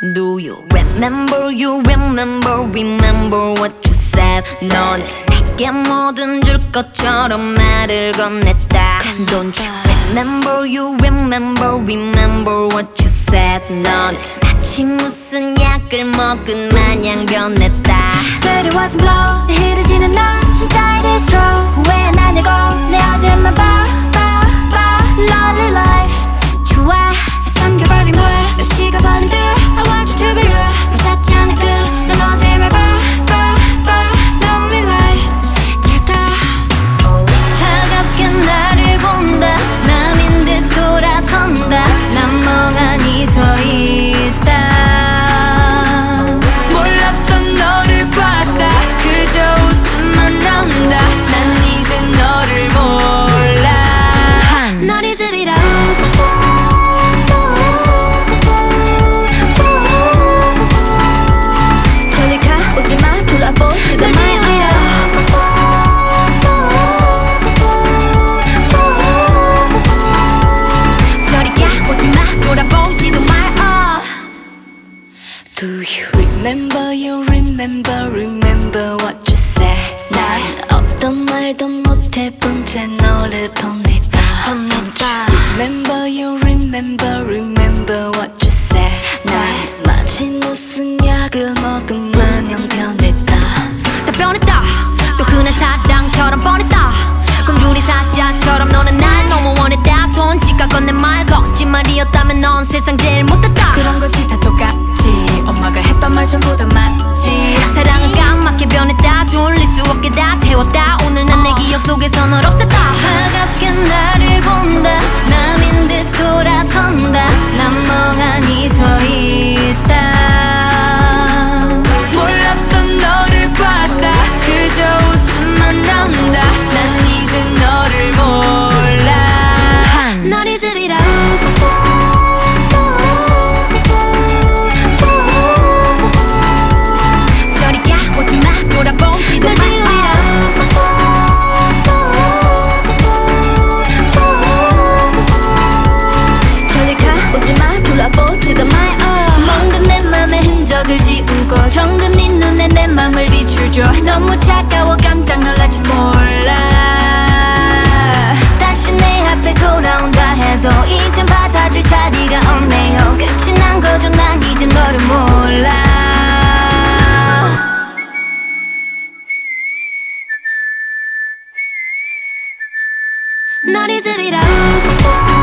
Do you remember what you said. 너는 내게 뭐든 줄 것처럼 말을 건넸다. Don't you remember what you said. 너는 마치 무슨 약을 먹은 마냥 변했다. But it wasn't blow 흐려지는 넌 진짜 it is true. 후회 안 하냐고 내 어제만 봐 Lonely life 좋아 3개월이 뭐해 몇 시가 버린들 I want you to be real 무섭지 않을 끝난 어제 말 봐 Lonely life 될까 차갑게 나를 본다. 남인 듯 돌아선다. 난 멍하니 서 있다. 몰랐던 너를 봤다 그저 웃음만 나온다 난 이제 너를 몰라 널 잊으리라 저리 가 오지마 돌아보지도 마요 저리 가 오지마 돌아보지도 마요 Do you remember what you said 난 어떤 말도 못해본 채 너를 보냈다 Remember what you said 난 마치 무슨 약을 먹은 마냥 변했다 다 변했다. 또 흔한 사랑처럼 뻔했다. 꿈주리 사자처럼 너는 날 너무 원했다. 손짓과 건넨 말 거짓말이었다면 넌 세상 제일 못됐다. 그런 거지 다 똑같지 엄마가 했던 말 전부 다 맞지 사랑은 까맣게 변했다. 졸릴 수 없게 다 태웠다. 오늘 난 내 기억 속에서 널 없앴다. 차갑게 나를 본다. 남인 듯 돌아선다. 난 멍하니 서 있다. 몰랐던 너를 봤다 그저 웃음만 나온다 난 이제 너를 몰라 널 잊으리라. 저리 가 오지마 돌아보지도 마. 저리 가 오지마 돌아보지도 마요 먼 내 맘에 흔적을 지우고 정든 네 눈에 내 맘을 비추죠. 너무 차가워 깜짝 놀랄지 몰라. 다시 내 앞에 돌아온다 해도 이젠 받아줄 자리가 없네요. 끝이 난 거죠. 난 이제 너를 몰라. 널 잊으리라.